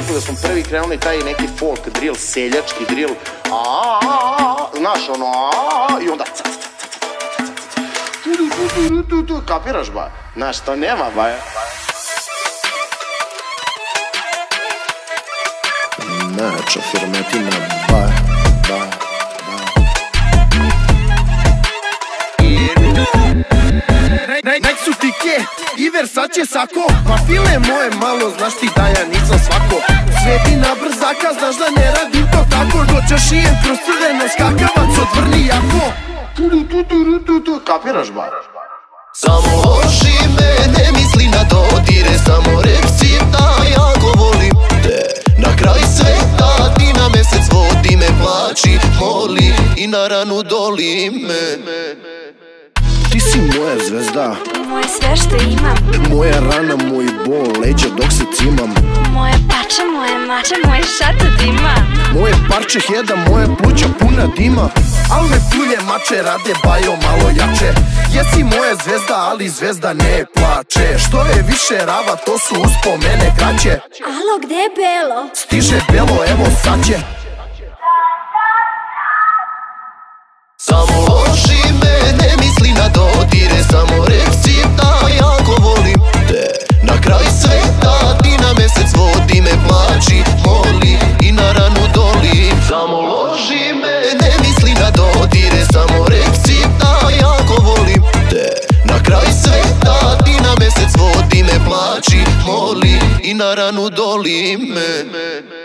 tako da smo prvi krenuli taj neki folk drill, seljački drill, znaš ono, i onda kapiraš ba, znaš to nema ba. Načo firmetina ba. Nek su ti ke i Versace sako, pa file moje malo, znaš ti da ja nisam svako. Sveti na brzaka, znaš da ne radim to tako, doćeš i kroz crveno skakavac odvrni jako. Kapiraš ba? Samo loži me, ne misli na dodire, samo reci da jako volim te. Na kraj sveta ti na mesec vodi me, plači, moli i na ranu doli me. Ti si moja zvezda, moje sve što imam, moja rana, moj bol, leđa dok se cimam, moje pače, moje mače, moje šato dima, moje parče heda, moje pluća puna dima. Al me fulje mače rade bajo malo jače. Jesi moja zvezda, ali zvezda ne plače. Što je više rava, to su uspomene kraće. Alo, gde je belo? Stiže belo, evo sad će. Samo loži me, ne misli na dodire, samo reci da jako volim te. Na kraj sveta ti na mesec vodi me, plači, moli i na ranu doli. Samo loži me, ne misli na dodire, samo reci da jako volim te. Na kraj sveta ti na mesec vodi me, plači, moli i na ranu doli me.